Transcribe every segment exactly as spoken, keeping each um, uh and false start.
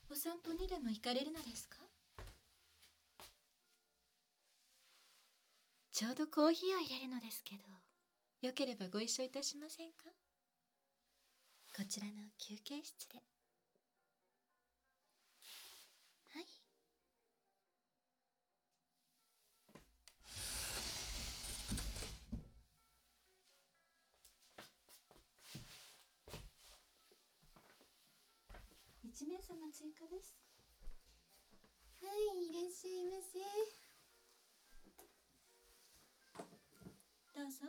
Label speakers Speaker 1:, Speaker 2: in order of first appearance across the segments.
Speaker 1: お散歩にでも行かれるのですか？ちょうどコーヒーを入れるのですけど、よければご一緒いたしませんか？こちらの休憩室で。はい。一名様追加です。
Speaker 2: はい、いらっしゃいませ。
Speaker 1: どうぞ。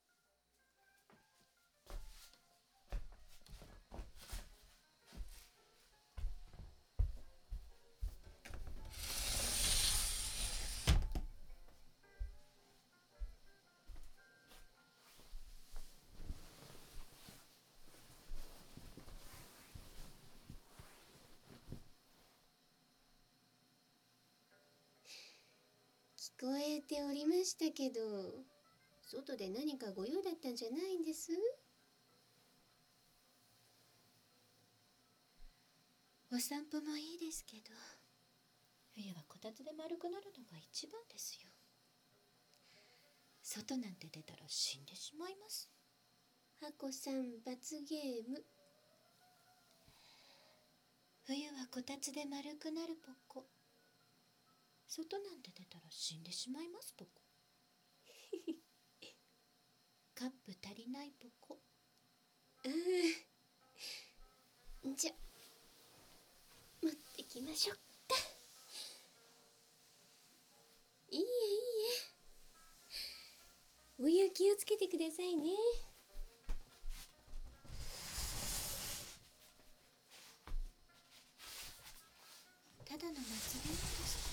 Speaker 2: 聞こえておりましたけど、外で何かご用だったんじゃないんです？
Speaker 1: お散歩もいいですけど、冬はこたつで丸くなるのが一番ですよ。外なんて出たら死んでしまいます。
Speaker 2: ハコさん、罰ゲーム。
Speaker 1: 冬はこたつで丸くなるポコ。外なんて出たら死んでしまいますポコ。カップ足りないポコ。
Speaker 2: ああ、じゃ持ってきましょうか。いいえいいえ、お湯気をつけてくださいね。
Speaker 1: ただの夏電話ですか？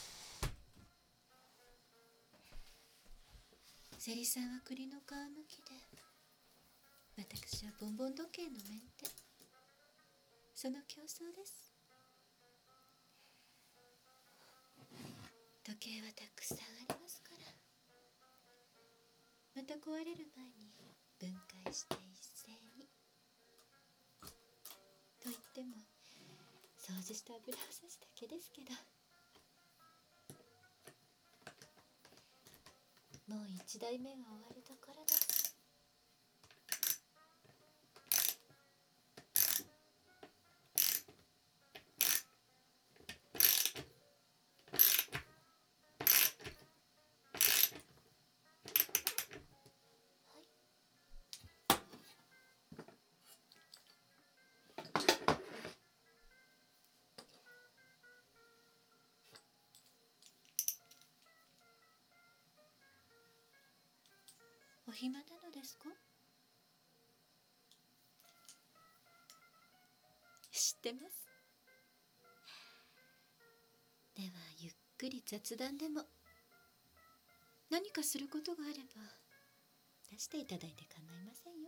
Speaker 1: セリさんは栗の皮むきで、私はボンボン時計のメンテ。その競争です。時計はたくさんありますから、また壊れる前に分解して一斉に。と言っても掃除した油を差すだけですけど。もう一台目が終わるところです。お暇なのですか？知ってます。ではゆっくり雑談でも。何かすることがあれば出していただいて構いませんよ。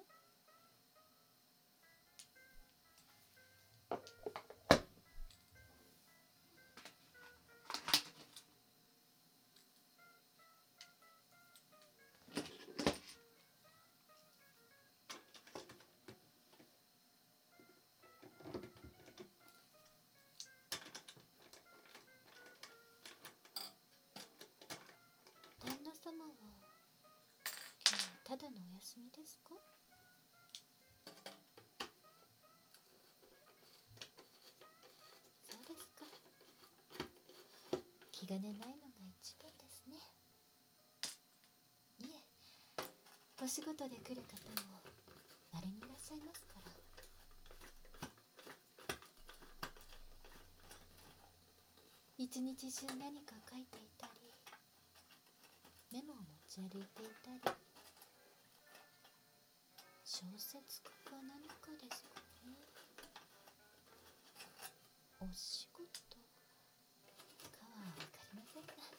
Speaker 1: 旦那様は今日はただのお休みですか？そうですか。気兼ねないのが一番ですね。いえ、お仕事で来る方も稀にいらっしゃいますから。一日中何か書いていたり、メモを持ち歩いていたり、小説家か何かですかね。お仕事かは分かりませんが。